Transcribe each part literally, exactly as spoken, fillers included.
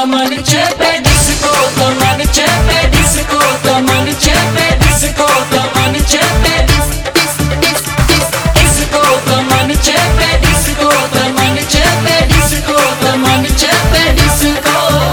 तमन चेपे डिस्को तमन चेपे डिस्को तमन चेपे डिस्को तमन चेपे डिस्को तमन चेपे डिस्को तमन चेपे डिस्को तमन चेपे डिस्को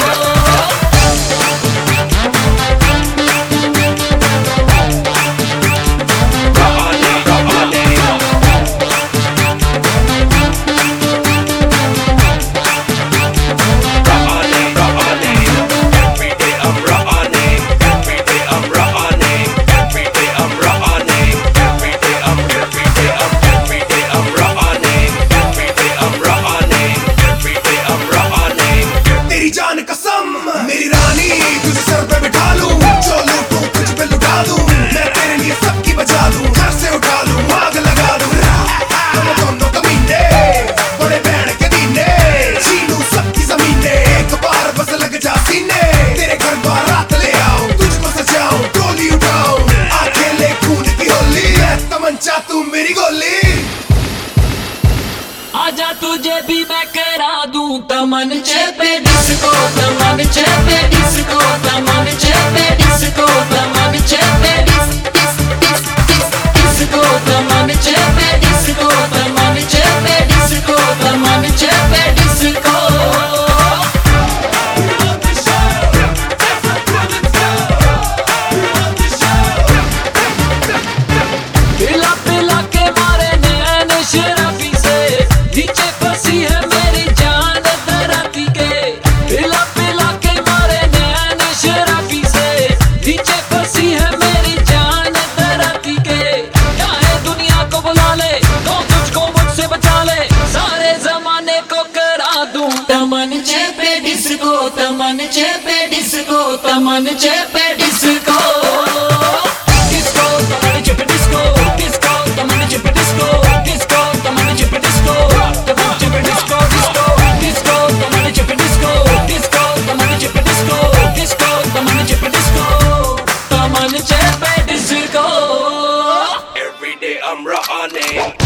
मेरी रानी तुझे सर पे बिठा लूं, जो लूटूं तुझ पे लुटा दूं, मैं तेरे लिए सबकी बचा दूं, घर से उठा लूं, आग लगा दूं, हम दोनों कमीने बड़े बहन के दीने, छीनूं सबकी जमीने, एक बार बस लग जा सीने, तेरे घर बारात ले आऊं, तुझको सजाऊं, टोली उठाऊं, आ खेले खून की होली, मैं तमंचा तू मेरी गोली, आजा तुझे भी मैं करा दूं तमन चेपे डिस्को तमन चेपे डिस्को तमन चेपे डिस्को तमन चेपे डिस्को तमन चेपे डिस्को तमन चेपे डिस्को तमन चेपे डिस्को पिला पिला के मारे नैन शराबी से नीचे फंसी है मेरी जान धरती के, पिला पिला के मारे नैन शराबी से नीचे फंसी है मेरी जान धरती के, चाहे दुनिया को बुला ले तो तुझको मुझसे बचा ले, सारे जमाने को करा दूं तमन चेपे डिस्को तमन चेपे डिस्को तमन चेपे डिस्को डिस्को तमन चेपे डिस्को डिस्को तमन चेपे डिस्को डिस्को तमन चेपे डिस्को तमन चेपे डिस्को डिस्को डिस्को तमन चेपे डिस्को डिस्को तमन चेपे डिस्को डिस्को तमन चेपे डिस्को तमन चेपे disco every day I'm running.